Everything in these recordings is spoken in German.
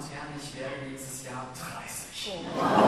und Herren, ich werde nächstes Jahr 30.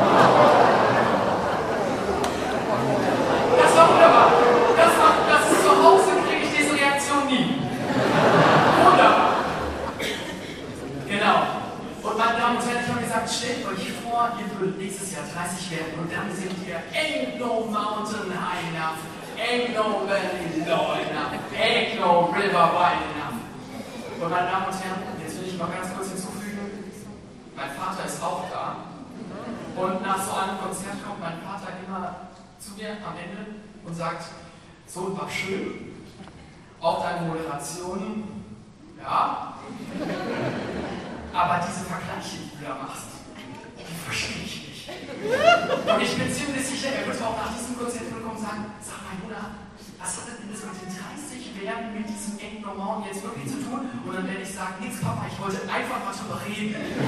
Das war wunderbar. Das ist zu Hause, kriege ich diese Reaktion nie. Wunderbar. Genau. Und meine Damen und Herren, ich habe gesagt, stellt euch vor, ihr würdet nächstes Jahr 30 werden und dann singt ihr Ain't no mountain high enough, ain't no valley low enough, ain't no river wide enough. Und meine Damen und Herren, jetzt will ich noch ganz kurz hinzufügen, mein Vater ist auch da. Und nach so einem Konzert kommt mein Vater immer zu mir am Ende und sagt, Sohn, war schön, auch deine Moderationen, ja, aber diese Vergleiche, die du da machst, die verstehe ich nicht. Und ich bin ziemlich sicher, er wird auch nach diesem Konzert kommen und sagen, sag mal, Jona, was hat denn das mit den 30 werden mit diesem Ain't No Mountain jetzt wirklich zu tun? Und dann werde ich sagen, nix Papa, ich wollte einfach mal drüber reden.